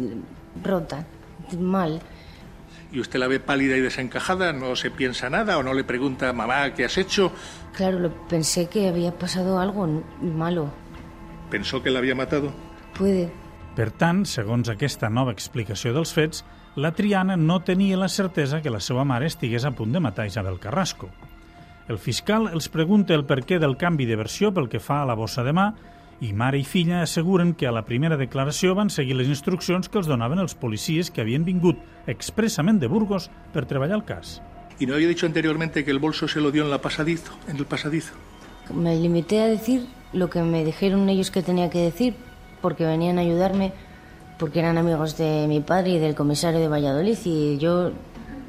rota, mal. ¿Y usted la ve pálida y desencajada? ¿No se piensa nada o no le pregunta, mamá, ¿qué has hecho? Claro, lo, pensé que había pasado algo malo. ¿Pensó que la había matado? Puede. Per tant, segons aquesta nova explicació dels fets, la Triana no tenia la certesa que la seva mare estigués a punt de matar Isabel Carrasco. El fiscal els pregunta el perquè del canvi de versió pel que fa a la bossa de mà i mare i filla asseguren que a la primera declaració van seguir les instruccions que els donaven els policies que havien vingut expressament de Burgos per treballar el cas. ¿Y no había dicho anteriormente que el bolso se lo dio en, la pasadizo, en el pasadizo? Me limité a decir lo que me dijeron ellos que tenía que decir, porque venían a ayudarme, porque eran amigos de mi padre y del comisario de Valladolid, y yo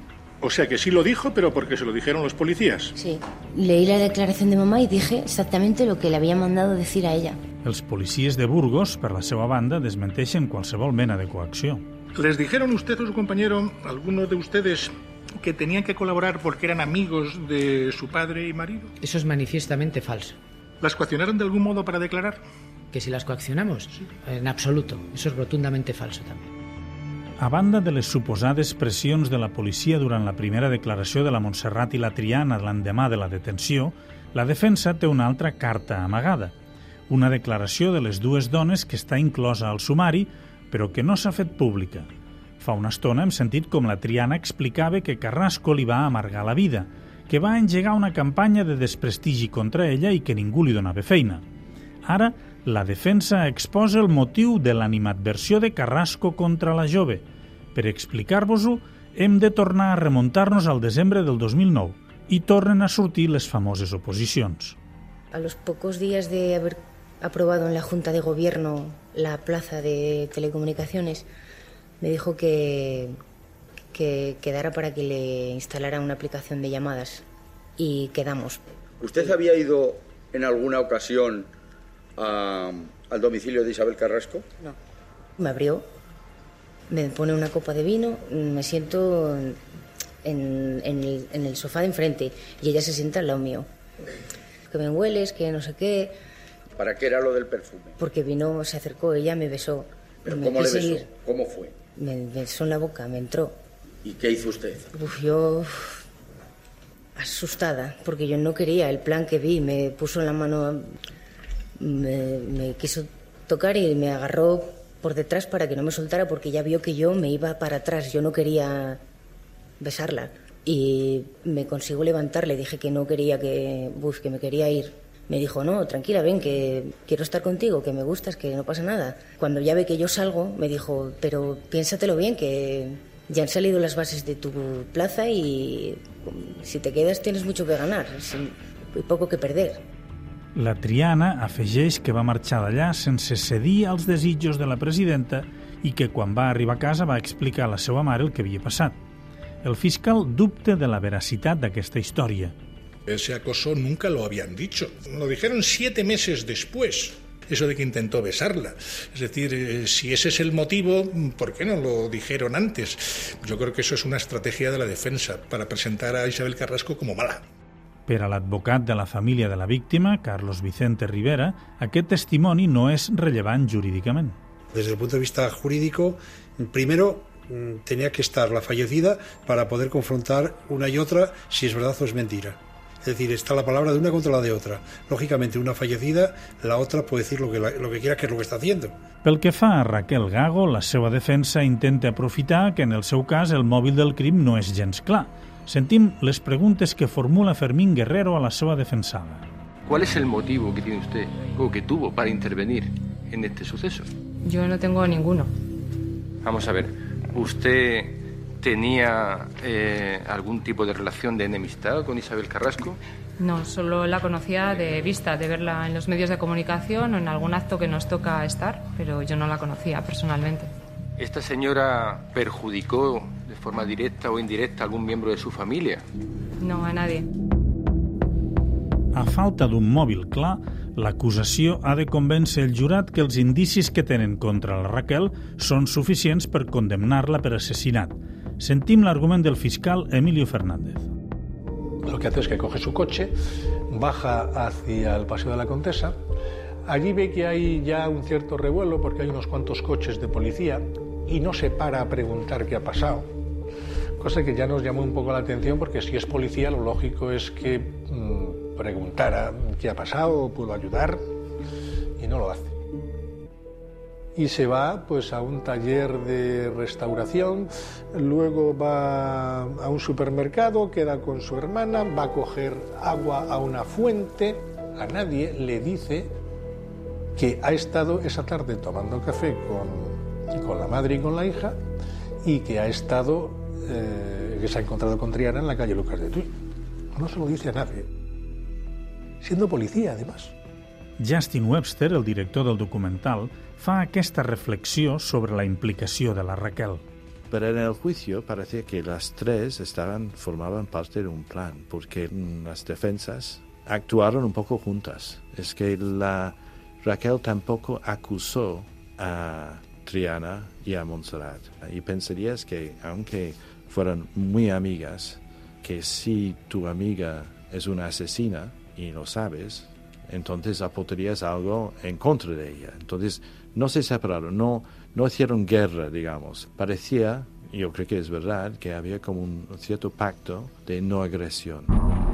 O sea que sí lo dijo, pero porque se lo dijeron los policías. Sí. Leí la declaración de mamá y dije exactamente lo que le había mandado decir a ella. Els policies de Burgos, per la seva banda, desmenteixen qualsevol mena de coacció. ¿Les dijeron usted o su compañero, alguno de ustedes, que tenían que colaborar porque eran amigos de su padre y marido? Eso es manifiestamente falso. ¿Las coaccionaron de algún modo para declarar? ¿Que si las coaccionamos? Sí. En absoluto. Eso es rotundamente falso también. A banda de les suposades pressions de la policia durant la primera declaració de la Montserrat i la Triana l'endemà de la detenció, la defensa té una altra carta amagada. Una declaració de les dues dones que està inclosa al sumari, però que no s'ha fet pública. Fa una estona hem sentit com la Triana explicava que Carrasco li va amargar la vida, que va engegar una campanya de desprestigi contra ella i que ningú li donava feina. Ara, la defensa exposa el motiu de l'animadversió de Carrasco contra la jove. Per explicar-vos-ho, hem de tornar a remuntar-nos al desembre del dos mil nou i tornen a sortir les famoses oposicions. A los pocos días de haber aprobado en la Junta de Gobierno la plaza de telecomunicaciones, me dijo que, que quedara para que le instalara una aplicación de llamadas y quedamos. ¿Usted había ido en alguna ocasión a, al domicilio de Isabel Carrasco? No. Me abrió, me pone una copa de vino, me siento en, en, el, en el sofá de enfrente y ella se sienta al lado mío. Que me hueles, que no sé qué. ¿Para qué era lo del perfume? Porque vino, se acercó, ella me besó. ¿Pero me cómo le besó? Ir. ¿Cómo fue? Me besó en la boca, me entró. ¿Y qué hizo usted? Uf, yo... asustada, porque yo no quería el plan que vi. Me puso en la mano, me, me quiso tocar y me agarró por detrás para que no me soltara, porque ya vio que yo me iba para atrás. Yo no quería besarla. Y me consigo levantar, le dije que no quería, que, uf, que me quería ir. Me dijo, no, tranquila, ven, que quiero estar contigo, que me gustas, que no pasa nada. Cuando ya ve que yo salgo, me dijo, pero piénsatelo bien, que ya han salido las bases de tu plaza y si te quedas tienes mucho que ganar, y poco que perder. La Triana afegeix que va marxar d'allà sense cedir als desitjos de la presidenta i que quan va arribar a casa va explicar a la seva mare el que havia passat. El fiscal dubta de la veracitat d'aquesta història. Ese acoso nunca lo habían dicho. Lo dijeron siete meses después. Eso de que intentó besarla. Es decir, eh, si ese es el motivo, ¿por qué no lo dijeron antes? Yo creo que eso es una estrategia de la defensa para presentar a Isabel Carrasco como mala. Per a l'advocat de la família de la víctima, Carlos Vicente Rivera, aquest testimoni no és rellevant jurídicament. Desde el punto de vista jurídico, primero tenía que estar la fallecida para poder confrontar una y otra si es verdad o es mentira. Es decir, está la palabra de una contra la de otra. Lógicamente, una fallecida, la otra puede decir lo que, lo que quiera, que es lo que está haciendo. Pel que fa a Raquel Gago, la seva defensa intenta aprofitar que en el seu cas el mòbil del crim no és gens clar. Sentim les preguntes que formula Fermín Guerrero a la seva defensada. ¿Cuál es el motivo que tiene usted o que tuvo para intervenir en este suceso? Yo no tengo ninguno. Vamos a ver, ¿usted tenía eh, algún tipo de relación de enemistad con Isabel Carrasco? No, solo la conocía de vista, de verla en los medios de comunicación o en algún acto que nos toca estar, pero yo no la conocía personalmente. ¿Esta señora perjudicó de forma directa o indirecta a algún miembro de su familia? No, a nadie. A falta d'un mòbil clar, l'acusació ha de convèncer el jurat que els indicis que tenen contra la Raquel són suficients per condemnar-la per assassinat. Sentim l'argument del fiscal Emilio Fernández. Lo que hace es que coge su coche, baja hacia el Paseo de la Condesa. Allí ve que hay ya un cierto revuelo porque hay unos cuantos coches de policía y no se para a preguntar qué ha pasado. Cosa que ya nos llamó un poco la atención porque si es policía lo lógico es que mmm, preguntara qué ha pasado, puedo ayudar, y no lo hace. Y se va pues a un taller de restauración, luego va a un supermercado, queda con su hermana, va a coger agua a una fuente. A nadie le dice que ha estado esa tarde tomando café con, con la madre y con la hija y que ha estado, eh, que se ha encontrado con Triana en la calle Lucas de Tuy. No se lo dice a nadie, siendo policía además. Justin Webster, el director del documental, fa aquesta reflexió sobre la implicació de la Raquel. Pero en el juicio parecía que las tres estaban, formaban parte de un plan, porque las defensas actuaron un poco juntas. Es que la Raquel tampoco acusó a Triana y a Montserrat. Y pensarías que, aunque fueran muy amigas, que si tu amiga es una asesina y lo sabes, entonces aportarías algo en contra de ella. Entonces no se separaron, no, no hicieron guerra, digamos. Parecía, yo creo que es verdad, que había como un cierto pacto de no agresión.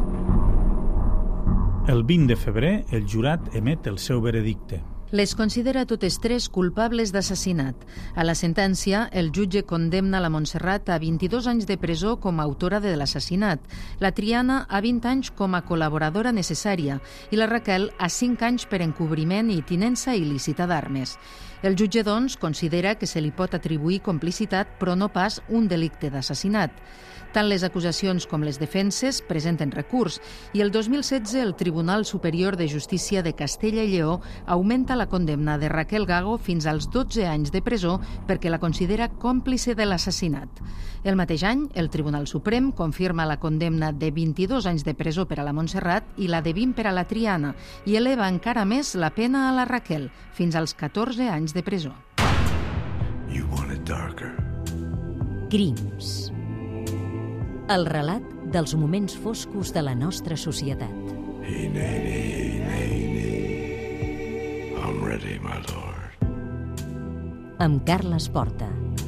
El vint de febrer, el jurat emet el seu veredicte. Les considera totes tres culpables d'assassinat. A la sentència, el jutge condemna la Montserrat a vint-i-dos anys de presó com a autora de l'assassinat, la Triana a vint anys com a col·laboradora necessària i la Raquel a cinc anys per encobriment i tinença il·lícita d'armes. El jutge, doncs, considera que se li pot atribuir complicitat, però no pas un delicte d'assassinat. Tant les acusacions com les defenses presenten recurs i el dos mil setze el Tribunal Superior de Justícia de Castella i Lleó augmenta la condemna de Raquel Gago fins als dotze anys de presó perquè la considera còmplice de l'assassinat. El mateix any, el Tribunal Suprem confirma la condemna de vint-i-dos anys de presó per a la Montserrat i la de vint per a la Triana i eleva encara més la pena a la Raquel, fins als catorze anys de presó. You want it darker. Crims. El relat dels moments foscos de la nostra societat. Hey, nay, nay, nay, nay. I'm ready, my lord. Amb Carles Porta.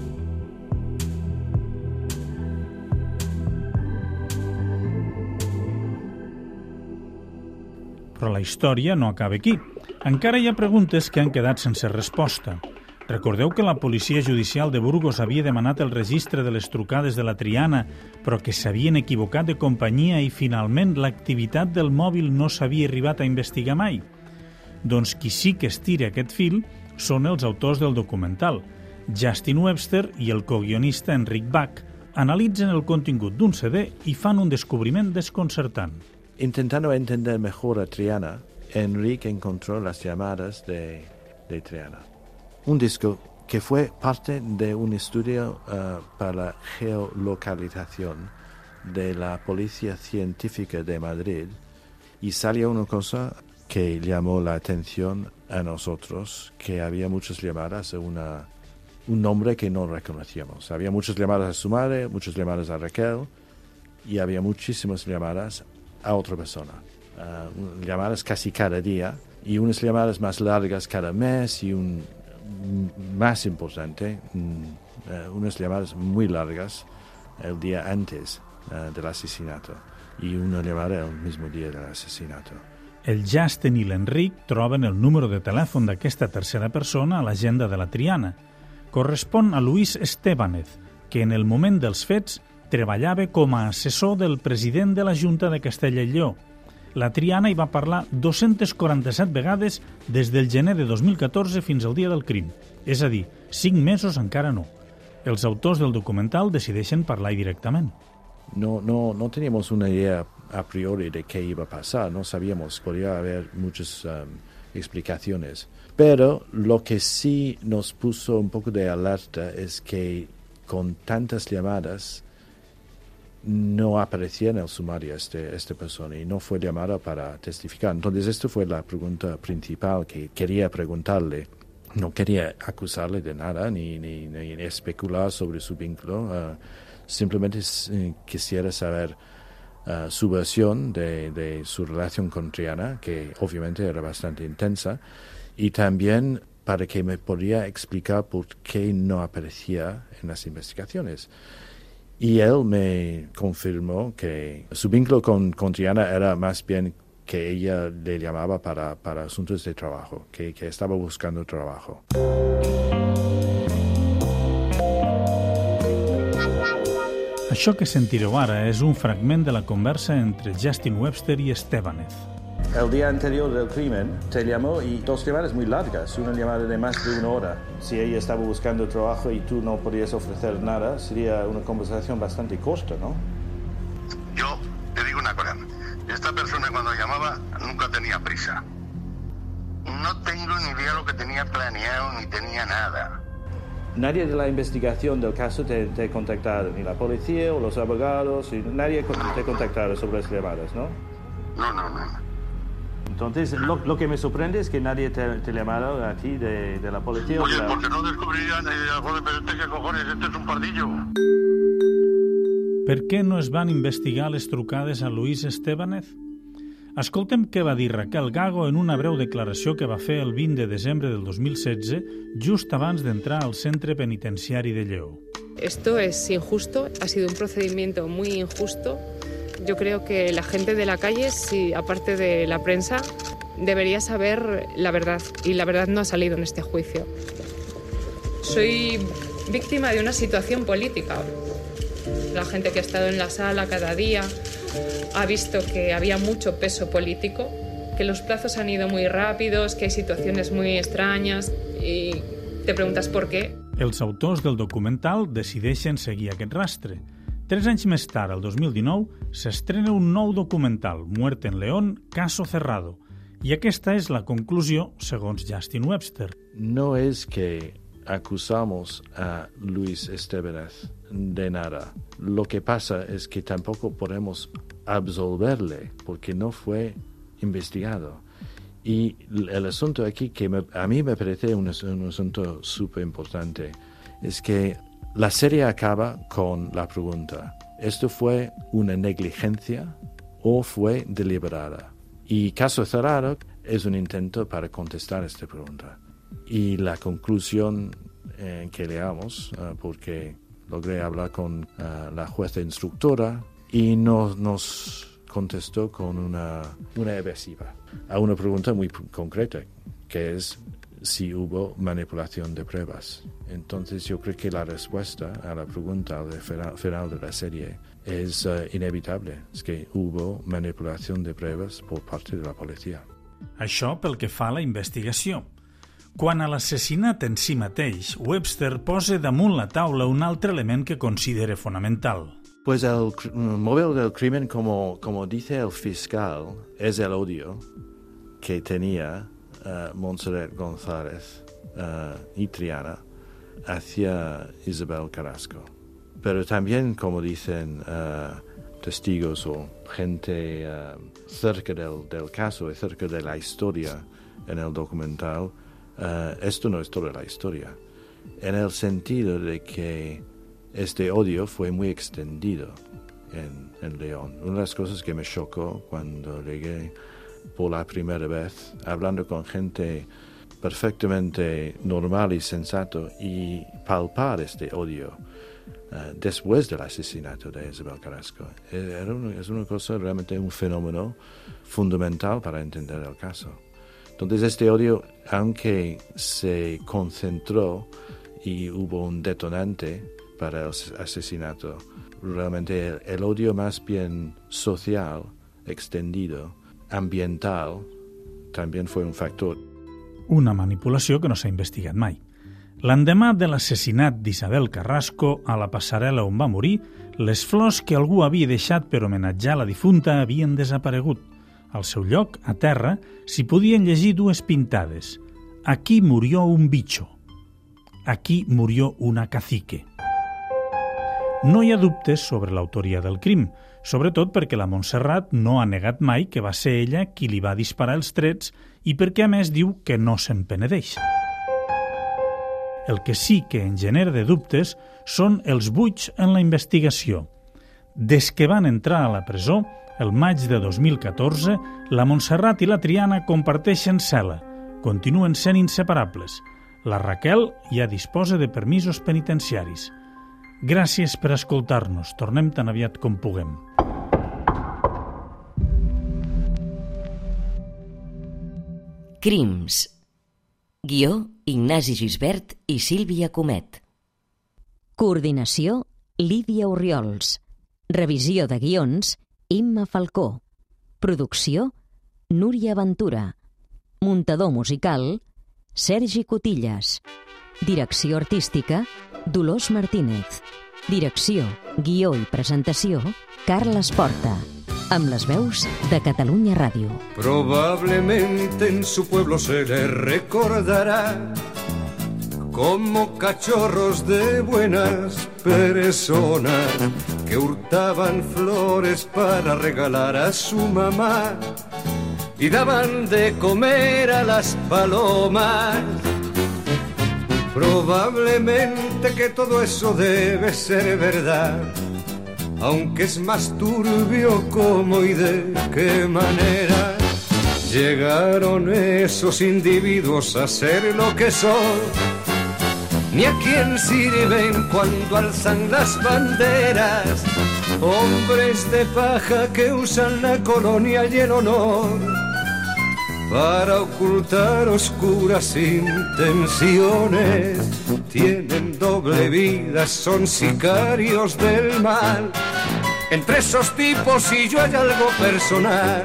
Però la història no acaba aquí. Encara hi ha preguntes que han quedat sense resposta. Recordeu que la policia judicial de Burgos havia demanat el registre de les trucades de la Triana, però que s'havien equivocat de companyia i finalment l'activitat del mòbil no s'havia arribat a investigar mai? Doncs qui sí que estira aquest fil són els autors del documental. Justin Webster i el coguionista Enric Bach analitzen el contingut d'un C D i fan un descobriment desconcertant. Intentando entender mejor a Triana, Enrique encontró las llamadas de, de Triana. Un disco que fue parte de un estudio uh, para la geolocalización de la Policía Científica de Madrid y salió una cosa que llamó la atención a nosotros, que había muchas llamadas a una, un nombre que no reconocíamos. Había muchas llamadas a su madre, muchas llamadas a Raquel y había muchísimas llamadas a otra persona. Uh, llamadas casi cada día y unas llamadas más largas cada mes y un más importante, uh, unas llamadas muy largas el día antes uh, del asesinato y una llamada el mismo día del asesinato. El Justin i l'Enric troben el número de telèfon d'aquesta tercera persona a l'agenda de la Triana. Correspon a Luis Estébanez, que en el moment dels fets treballava com a assessor del president de la Junta de Castella i Lleó. La Triana hi va parlar dos-centes quaranta-set vegades des del gener de dos mil catorze fins al dia del crim. És a dir, cinc mesos encara no. Els autors del documental decideixen parlar-hi directament. No, no, no teníamos una idea a priori de qué iba a pasar, no sabíamos, podría haber muchas um, explicaciones. Pero lo que sí nos puso un poco de alerta es que con tantas llamadas no aparecía en el sumario este, esta persona y no fue llamada para testificar. Entonces, esta fue la pregunta principal que quería preguntarle. No quería acusarle de nada ni, ni, ni especular sobre su vínculo. Uh, simplemente uh, quisiera saber uh, su versión de, de su relación con Triana, que obviamente era bastante intensa, y también para que me podía explicar por qué no aparecía en las investigaciones. Y él me confirmó que su vínculo con, con Triana era más bien que ella le llamaba para, para asuntos de trabajo, que, que estaba buscando trabajo. Això que sentireu ara és un fragment de la conversa entre Justin Webster i Estébanez. El día anterior del crimen te llamó y dos llamadas muy largas, una llamada de más de una hora. Si ella estaba buscando trabajo y tú no podías ofrecer nada, sería una conversación bastante corta, ¿no? Yo te digo una cosa, esta persona cuando llamaba nunca tenía prisa. No tengo ni idea lo que tenía planeado ni tenía nada. nadie de la investigación del caso te, te contactado, ni la policía o los abogados, y nadie te contactado sobre las llamadas, ¿no? No, no, no. Entonces, lo, lo que me sorprende es que nadie te, te llamara a ti de, de la policía. Oye, la... porque no descubrirían, eh, joder, pero este qué cojones, este es un pardillo. Per què no es van investigar les trucades a Luis Estébanez? Escoltem què va dir Raquel Gago en una breu declaració que va fer el vint de desembre del dos mil setze, just abans d'entrar al centre penitenciari de Lleó. Esto es injusto, ha sido un procedimiento muy injusto. Yo creo que la gente de la calle, si, aparte de la prensa, debería saber la verdad, y la verdad no ha salido en este juicio. Soy víctima de una situación política. La gente que ha estado en la sala cada día ha visto que había mucho peso político, que los plazos han ido muy rápidos, que hay situaciones muy extrañas y te preguntas por què. Els autors del documental decideixen seguir aquest rastre. Tres anys més tard, el dos mil dinou, s'estrena un nou documental, Muerte en León, caso cerrado. I aquesta és la conclusió, segons Justin Webster. No es que acusamos a Luis Estébanez de nada. Lo que pasa es que tampoco podemos absolverle porque no fue investigado. Y el asunto aquí que me, a mí me parece un, un asunto súper importante es que la serie acaba con la pregunta: ¿esto fue una negligencia o fue deliberada? Y caso cerrado es un intento para contestar esta pregunta. Y la conclusión eh, que leamos, uh, porque logré hablar con uh, la jueza instructora y no, nos contestó con una, una evasiva a una pregunta muy concreta, que es si hubo manipulación de pruebas. Entonces yo creo que la respuesta a la pregunta al final de la serie es uh, inevitable, es que hubo manipulación de pruebas por parte de la policía. Això pel que fa a la investigació. Quan a l'assassinat en si mateix, Webster posa damunt la taula un altre element que considera fonamental. Pues el móvil del crimen, como, como dice el fiscal, es el odio que tenía uh, Montserrat González uh, y Triana hacia Isabel Carrasco. Pero también, como dicen uh, testigos o gente uh, cerca del, del caso y cerca de la historia en el documental, uh, esto no es toda la historia, en el sentido de que este odio fue muy extendido en, en León. Una de las cosas que me chocó cuando llegué por la primera vez, hablando con gente perfectamente normal y sensato, y palpar este odio uh, después del asesinato de Isabel Carrasco. Era una, es una cosa realmente, un fenómeno fundamental para entender el caso. Entonces este odio, aunque se concentró y hubo un detonante para el asesinato, realmente el, el odio más bien social, extendido, ambiental, també fue un factor. Una manipulació que no s'ha investigat mai. L'endemà de l'assassinat d'Isabel Carrasco, a la passarel·la on va morir, les flors que algú havia deixat per homenatjar la difunta havien desaparegut. Al seu lloc, a terra, s'hi podien llegir dues pintades. Aquí murió un bicho. Aquí murió una cacique. No hi ha dubtes sobre l'autoria del crim, sobretot perquè la Montserrat no ha negat mai que va ser ella qui li va disparar els trets i perquè a més diu que no se'n penedeix. El que sí que en genera de dubtes són els buits en la investigació. Des que van entrar a la presó, el maig de dos mil catorze, la Montserrat i la Triana comparteixen cel·la, continuen sent inseparables. La Raquel ja disposa de permisos penitenciaris. Gràcies per escoltar-nos. Tornem tan aviat com puguem. Crims. Guió, Ignasi Gisbert i Sílvia Comet. Coordinació, Lídia Orriols. Revisió de guions, Imma Falcó. Producció, Núria Ventura. Muntador musical, Sergi Cotillas. Direcció artística, Dolors Martínez. Direcció, guió i presentació, Carles Porta. Amb les veus de Catalunya Ràdio. Probablemente en su pueblo se le recordará como cachorros de buenas personas que hurtaban flores para regalar a su mamá y daban de comer a las palomas. Probablemente que todo eso debe ser verdad, aunque es más turbio cómo y de qué manera llegaron esos individuos a ser lo que son, ni a quién sirven cuando alzan las banderas, hombres de paja que usan la colonia y el honor para ocultar oscuras intenciones. Tienen doble vida, son sicarios del mal. Entre esos tipos y yo hay algo personal.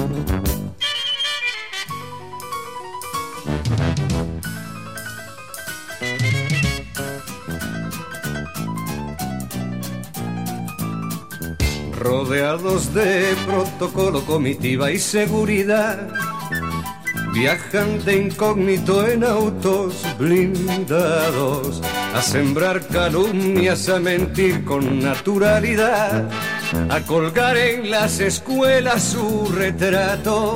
Rodeados de protocolo, comitiva y seguridad, viajan de incógnito en autos blindados, a sembrar calumnias, a mentir con naturalidad, a colgar en las escuelas su retrato.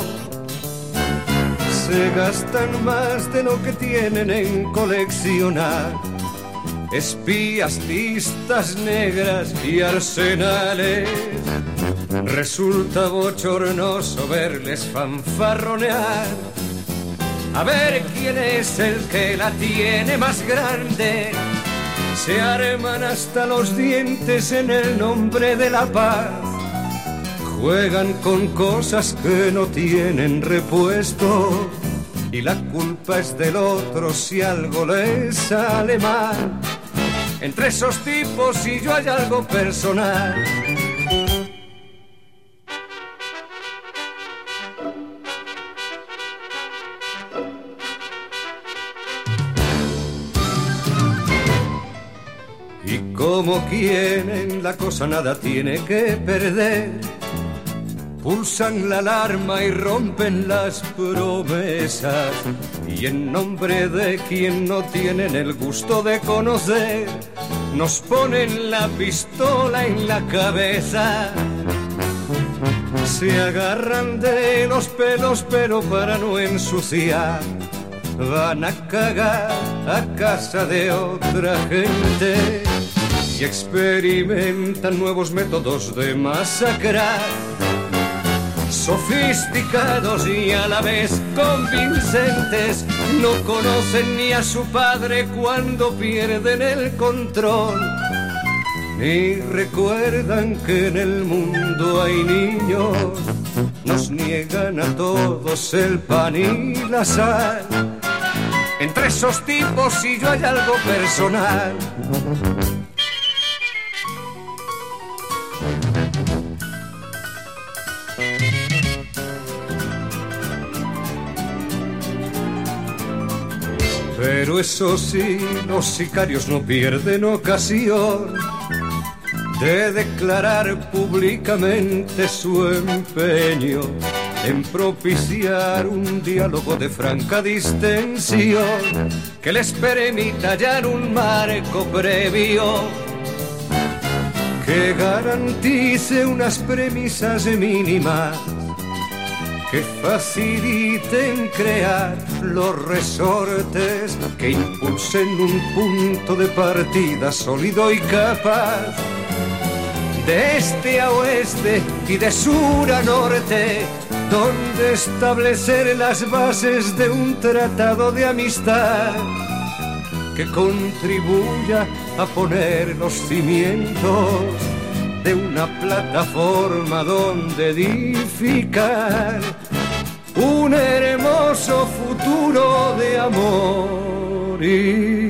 Se gastan más de lo que tienen en coleccionar espías, listas negras y arsenales. Resulta bochornoso verles fanfarronear, a ver quién es el que la tiene más grande. Se arman hasta los dientes en el nombre de la paz, juegan con cosas que no tienen repuesto, y la culpa es del otro si algo les sale mal. Entre esos tipos y yo hay algo personal. Y como quien en la cosa nada tiene que perder, pulsan la alarma y rompen las promesas, y en nombre de quien no tienen el gusto de conocer, nos ponen la pistola en la cabeza. Se agarran de los pelos pero para no ensuciar, van a cagar a casa de otra gente y experimentan nuevos métodos de masacrar, sofisticados y a la vez convincentes. No conocen ni a su padre cuando pierden el control, ni recuerdan que en el mundo hay niños. Nos niegan a todos el pan y la sal. Entre esos tipos y yo hay algo personal. Pero eso sí, los sicarios no pierden ocasión de declarar públicamente su empeño en propiciar un diálogo de franca distensión que les permita hallar un marco previo que garantice unas premisas mínimas que faciliten crear los resortes que impulsen un punto de partida sólido y capaz de este a oeste y de sur a norte, donde establecer las bases de un tratado de amistad que contribuya a poner los cimientos de una plataforma donde edificar un hermoso futuro de amor y